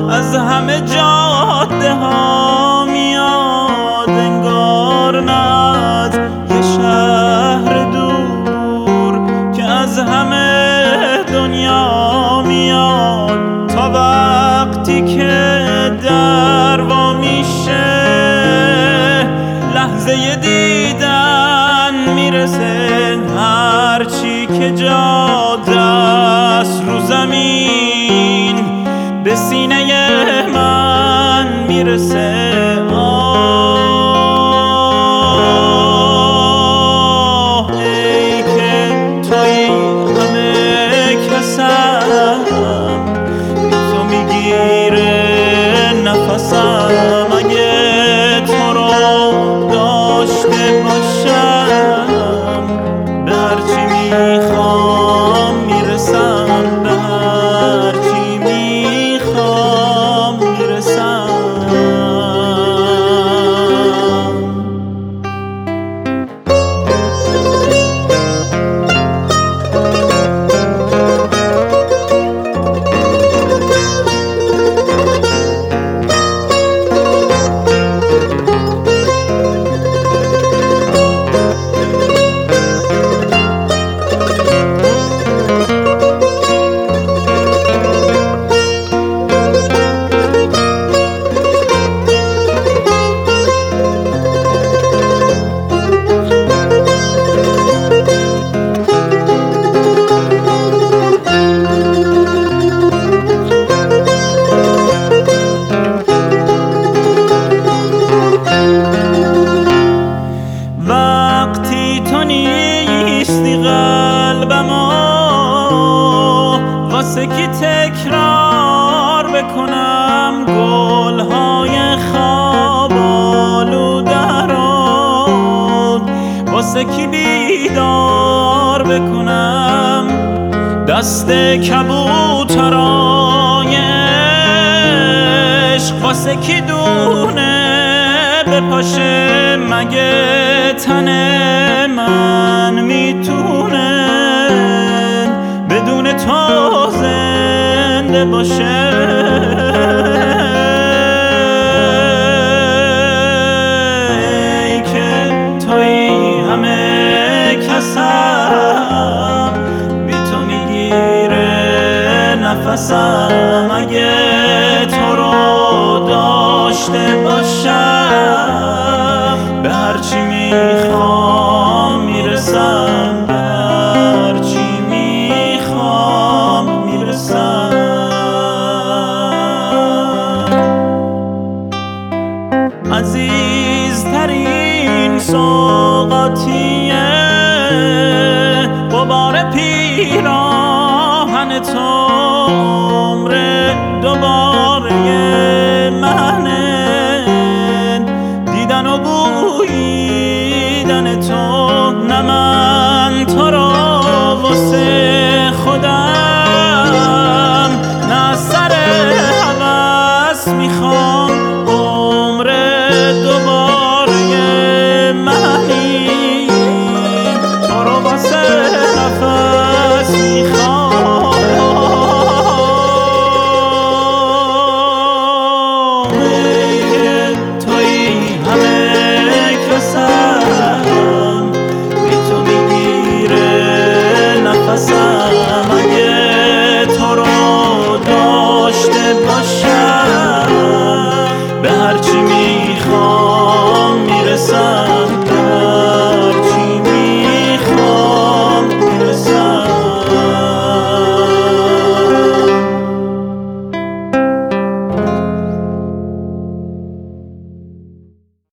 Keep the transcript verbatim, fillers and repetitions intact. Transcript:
از همه جاده ها میاد، انگار نه از یه شهر دور که از همه دنیا میاد. تا وقتی که در وا میشه لحظه دیدن میرسه، هرچی که جاده است رو زمین به سینه من میرسه. آه ای که توی همه کسم، بی تو میگیره نفسم. اگه تو رو داشته باشم به هرچی میخوام میرسم، به هرچی میخوام میرسم. وقتی تو نیستی قلبمو واسه کی تکرار بکنم، گلهای خواب آلوده رو واسه کی بیدار بکنم، دست کبوترای عشق واسه کی دونه بپاشه. مگه تن من میتونه بدون تو زنده باشه؟ ای که توی همه کسم، بی تو میگیره نفسم. اگه تو رو داشته باشم به هرچی میخوام میرسم، به هرچی میخوام میرسم. عزیزترین سوغاتیه غبار پیراهن تو، عمر دوباره